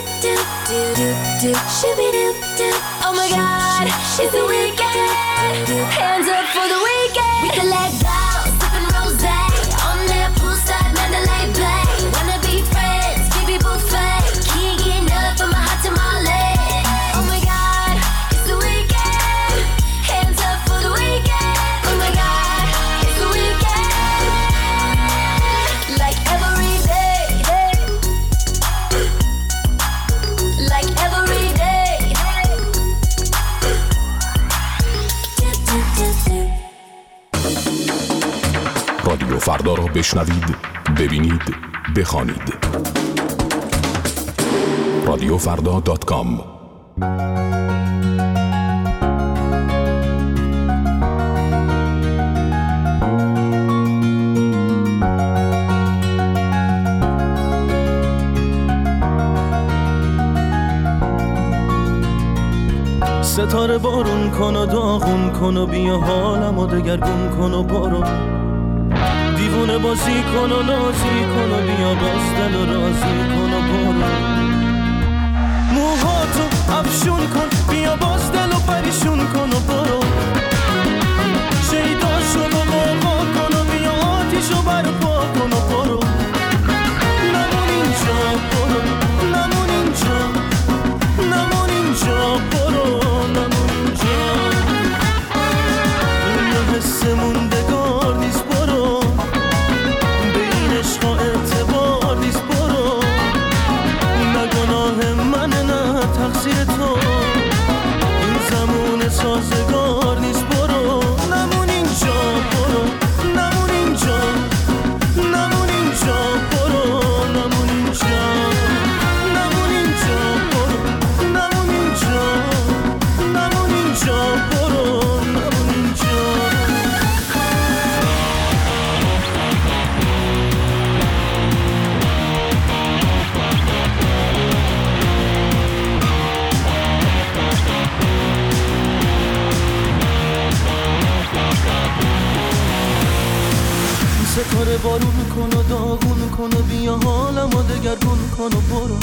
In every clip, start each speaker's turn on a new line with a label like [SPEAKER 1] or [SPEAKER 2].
[SPEAKER 1] Oh my God, it's the weekend. Hands up for the weekend. We can let go, sipping rosé on that poolside Mandalay Bay. Wanna be friends, keep it buffet. Can't get enough of my hot tamale. Oh my God, it's the weekend. Hands up for the weekend. Oh my God, it's the weekend. Like every day, like every day.
[SPEAKER 2] رادیو فردا را بشنوید، ببینید، بخوانید. radiofrda.com.
[SPEAKER 3] ستاره بارون کن و داغون کن و بیا حالمو دگرگون کن و برو، دیوونه بازی کن و نازی کن و بیا باز دل و رازی کن و برو، موهاتو افشون کن بیا باز دل و پریشون کن و برو، شیداشو با قاقا کن و بیا آتیشو برپا کن و برو، نمون اینجا برو، نمون اینجا، نمون اینجا برو، نمون اینجا، دنیا حس موندگار نیست برو، به این عشقا اعتبار نیست برو، نه گناه من نه تقصیر تو، این زمون سازگار نیست برو، نمون اینجا برو، نمون اینجا، نمون اینجا برو، نمون اینجا، نمون اینجا برو، نمون اینجا، نمون اینجا برو، نمون اینجا. ستاره بارون کن و داغون کن و بیا حالمو دگرگون کن و برو،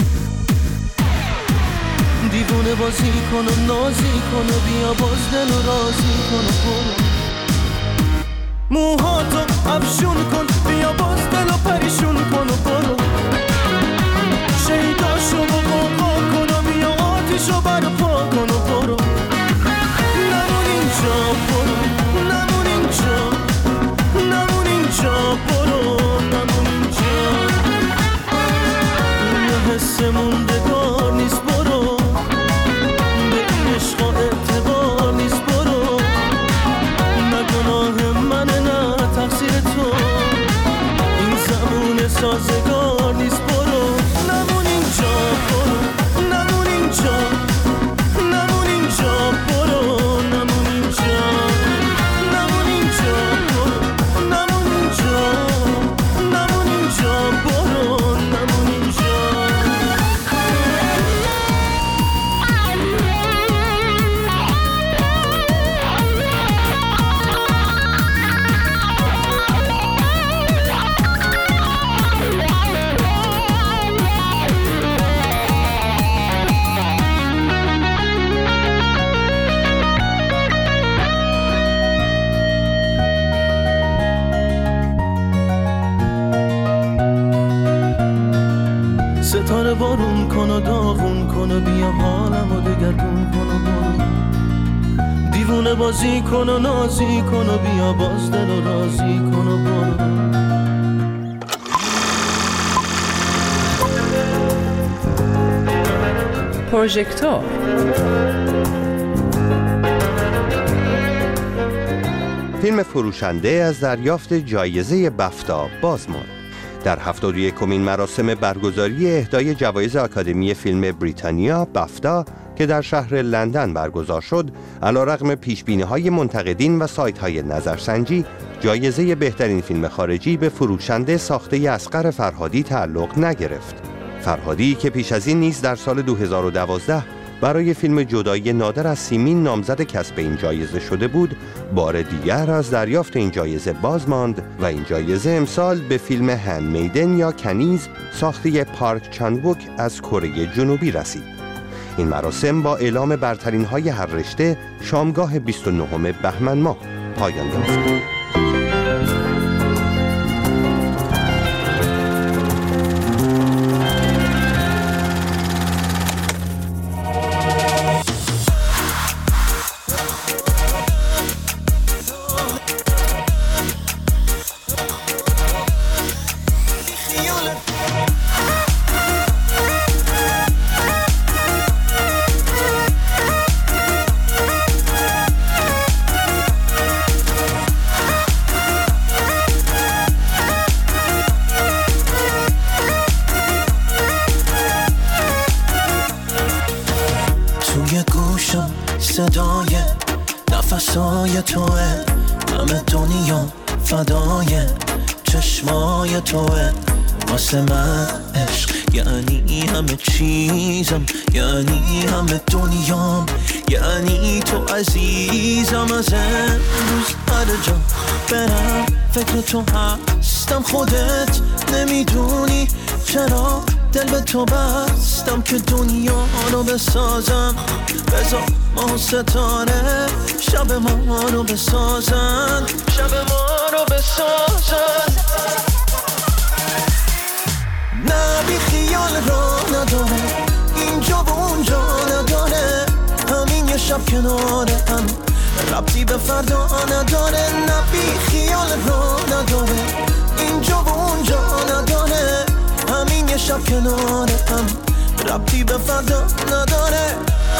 [SPEAKER 3] دیوونه بازی کن و نازی کن و بیا باز دل و رازی کن و برو، موهاتو افشون کن بیا باز دل و پریشون کن و برو، شیداشو با قاقا کن و بیا آتیشو برپا کن و برو، نمون اینجا برو، نمون اینجا، نمون اینجا برو، نمون اینجا، دنیا حس موندگار نیست برو، به این عشقا اعتبار نیست برو، نه گناه من نه تقصیر تو، این زمون سازگار نیست برو، نمون اینجا برو، نمون اینجا، نمون اینجا برو، نمون اینجا، نمون اینجا برو، نمون اینجا، نمون اینجا برو، نمون اینجا. ستاره بارون کن و داغون کن و بیا حالمو دگرگون کن و برو، دیوونه بازی کن و نازی کن و بیا باز دل و رازی کن و برو.
[SPEAKER 4] پروژکتور
[SPEAKER 5] فیلم فروشنده از دریافت جایزه بفتا باز ماند. در 71مین مراسم برگزاری اهدای جوایز آکادمی فیلم بریتانیا بفتا که در شهر لندن برگزار شد، علیرغم پیشبینی‌های منتقدین و سایت‌های نظرسنجی، جایزه بهترین فیلم خارجی به فروشنده ساخته اصغر فرهادی تعلق نگرفت. فرهادی که پیش از این نیز در سال 2012 برای فیلم جدایی نادر از سیمین نامزد کسب این جایزه شده بود، بار دیگر از دریافت این جایزه باز ماند و این جایزه امسال به فیلم هندمیدن یا کنیز ساخته پارک چان-ووک از کره جنوبی رسید. این مراسم با اعلام برترین‌های هر رشته شامگاه 29 بهمن ماه پایان یافت.
[SPEAKER 3] صدای نفسای توه، همه دنیا فدای چشمای توه. واسه من عشق یعنی همه چیزم، یعنی همه دنیام، یعنی تو عزیزم. از امروز هر جا برم فکر تو هستم. خودت نمیدونی چرا دل به تو بستم که دنیا رو بسازم. بذار ما ستاره شب ما رو بسازن، شب ما رو بسازن. نه بی خیال را نداره، اینجا و اونجا نداره، همین یه شب کناره هم ربطی به فردا نداره. نه بی خیال را نداره، اینجا و اونجا نداره، همین یه شب کناره هم ربطی به فردا نداره.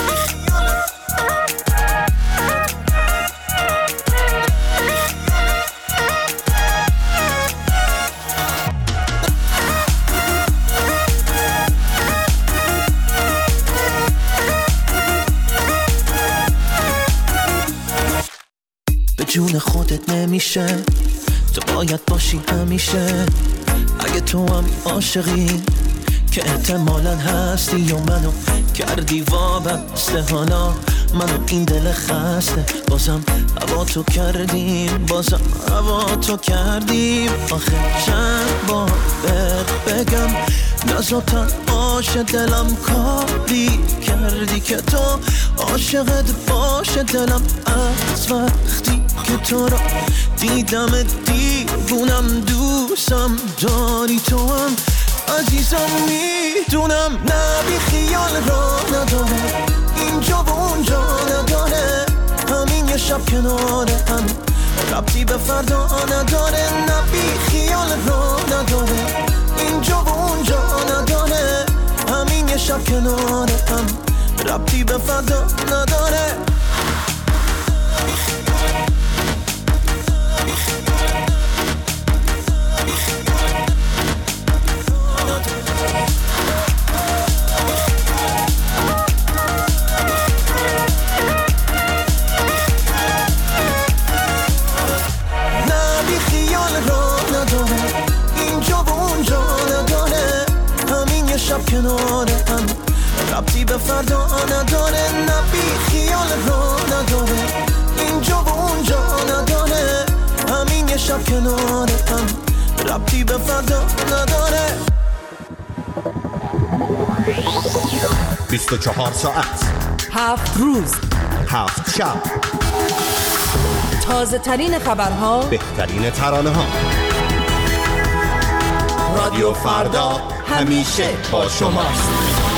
[SPEAKER 3] به جون خودت نمیشه، تو باید باشی همیشه. اگه تو هم عاشقی که احتمالاً هستی و منو کردی وابسته، حالا منو این دل خسته بازم هوا تو کردیم، بازم هوا تو کردیم. آخه چند بار بگم نزاتن باشه دلم، کاری کردی که تو عاشقت باشه دلم. از وقتی که تو را دیدم دیوونم، دوستم داری تو هم عزیزم میدونم. نه بی خیال را نداره، اینجا و اونجا نداره، همین یه شب کناره هم ربطی به فردا نداره. نه بی خیال را نداره، اینجا و اونجا نداره، همین یه شب کناره هم ربطی به فردا نداره.
[SPEAKER 6] 24 ساعت
[SPEAKER 4] 7 روز
[SPEAKER 6] 7 شب،
[SPEAKER 4] تازه ترین خبرها،
[SPEAKER 6] بهترین ترانه ها. رادیو فردا همیشه با شماست.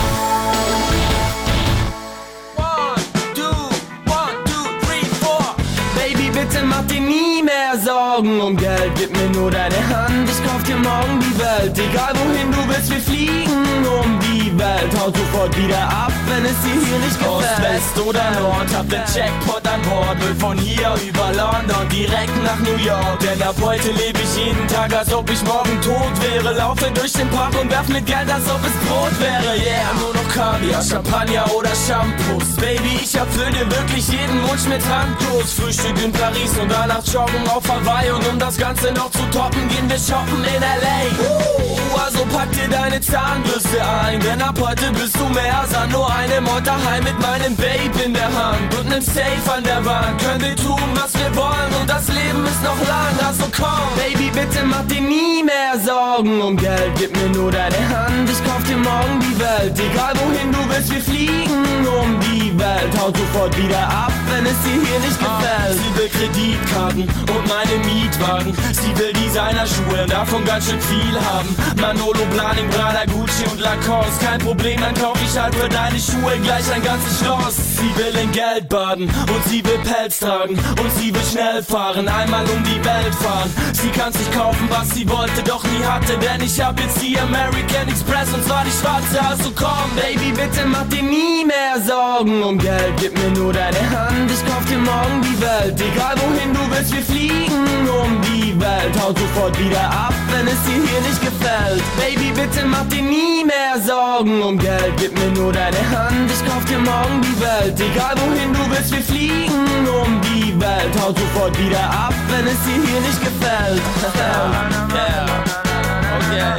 [SPEAKER 7] Bitte mach dir nie mehr Sorgen um Geld, gib mir nur deine Hand, ich kauf dir morgen die Welt. Egal wohin du willst, wir fliegen um die Welt. Hau sofort wieder ab, wenn es dir hier nicht gefällt. Ost, West oder Nord, hab den Jackpot an Bord. Will von hier über London direkt nach New York. Denn ab heute lebe ich jeden Tag, als ob ich morgen tot wäre. Laufe durch den Park und werf mit Geld, als ob es Brot wäre. Yeah, nur noch Kaviar, Champagner oder Shampoos. Baby, ich erfülle wirklich jeden Wunsch mit Handlos. Frühstück in Paris und danach joggen auf Hawaii. Und um das Ganze noch zu toppen, gehen wir shoppen in L.A. Also pack dir deine Zahnbürste ein, denn ab ab heute bist du mehr als nur eine Mord daheim mit meinem Babe in der Hand und nem Safe an der Wand. Können wir tun, was wir wollen und das Leben ist noch lang, also komm. Baby, bitte mach dir nie mehr Sorgen um Geld, gib mir nur deine Hand, ich kauf dir morgen die Welt. Egal wohin du willst, wir fliegen um die Welt. Haut sofort wieder ab, wenn es dir hier nicht gefällt. Sie will Kreditkarten und meine Mietwagen. Sie will Designerschuhe, davon ganz schön viel haben. Manolo, Blahnik, Prada, Gucci und Lacoste. Kein Problem, dann kauf ich halt für deine Schuhe gleich ein ganzes Schloss. Sie will in Geld baden und sie will Pelz tragen und sie will schnell fahren, einmal um die Welt fahren. Sie kann sich kaufen, was sie wollte, doch nie hatte, denn ich hab jetzt die American Express und zwar die schwarze. Also komm, Baby, bitte mach dir nie mehr Sorgen um Geld, gib mir nur deine Hand, ich kauf dir morgen die Welt. Egal wohin du willst, wir fliegen um die Welt. Haut sofort wieder ab, wenn es dir hier nicht gefällt. Baby, bitte mach dir nie mehr Sorgen um Geld, gib mir nur deine Hand, ich kauf dir morgen die Welt. Egal wohin du willst, wir fliegen um die Welt. Haut sofort wieder ab, wenn es dir hier nicht gefällt. Yeah. Okay.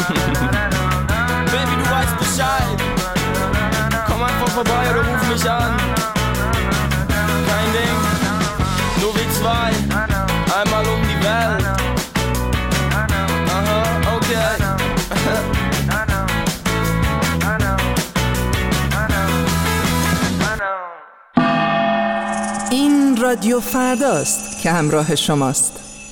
[SPEAKER 7] Baby, du weißt Bescheid. Komm einfach vorbei oder ruf mich an. Kein Ding, nur wir zwei, einmal um die Welt. Aha, okay.
[SPEAKER 4] این رادیو فرداست که همراه شماست.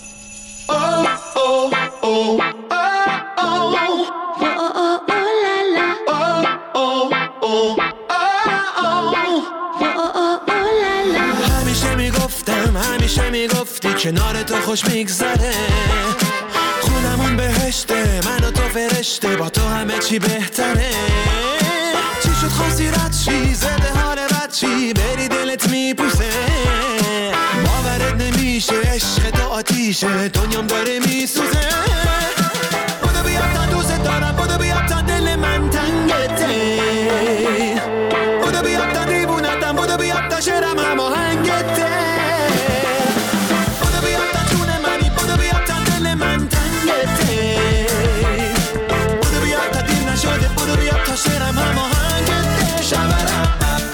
[SPEAKER 3] همیشه میگفتی کنار تو خوش میگذره، خونمون بهشته، من و تو فرشته، با تو همه چی بهتره. چی شد خواستی رد چی، زده حال رد چی، بری دلت میپوسه، باورت نمیشه، عشق تو آتیشه، دنیام داره میسوزه. بودو بیا تا دوست دارم، بودو بیا تا دل من تنگته، بودو بیا تا دیوونتم، بودو بیا تا شعرم هماهنگته. شعرم هماهنگته شبرم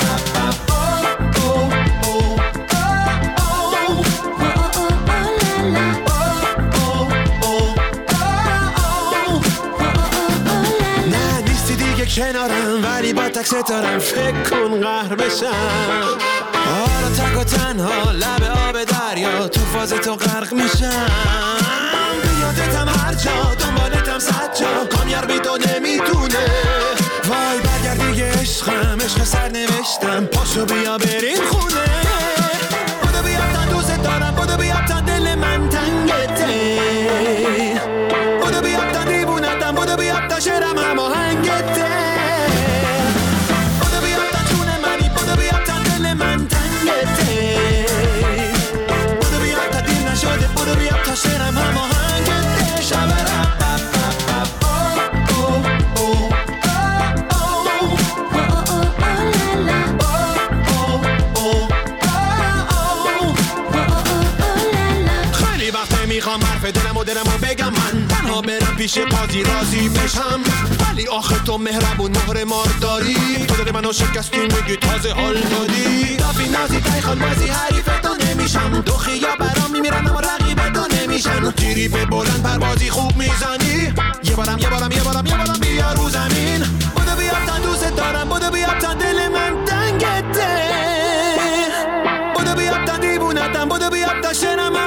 [SPEAKER 3] نه نیستی دیگه کنارم ولی با تک ستارم فکر کن قهر بشم. حالا تک و تنها لب آب دریا تو فاز تو غرق میشم. بیادتم هر جا دنبالتم صد جا کامیار بی تو نمیتونه. وای برگرد دیگه عشقم عشق سر نوشتم پاشو بیا بریم خونه. بودو بیا تا دوست دارم بودو بیا تا دل من تنگته. بودو بیا تا دیوونتم بودو بیا تا شعرم هماهنگته. بودو بیا تا جون منی بودو بیا تا دل من تنگته. بودو بیا تا دیر نشده بودو بیا تا شعرم هماهنگته شبرم. میخوام حرف دلمو بگم من تنها برم پیش قاضی راضی بشم، ولی آخه تو مهربون مهر مار داری، تو دل منو شکستی میگی تازه حال دادی. دافی نازی تایخان بازی حریف تو نمیشم، دو خیا برام میمیرن اما رقیب تو نمیشن. تیری به بلند پروازی خوب میزنی، یه بارم بیا رو زمین. بودو بیا تا دوست دارم بودو بیا تا دل من تنگته. بودو بیا تا دیوونتم بودو بیا تا شنم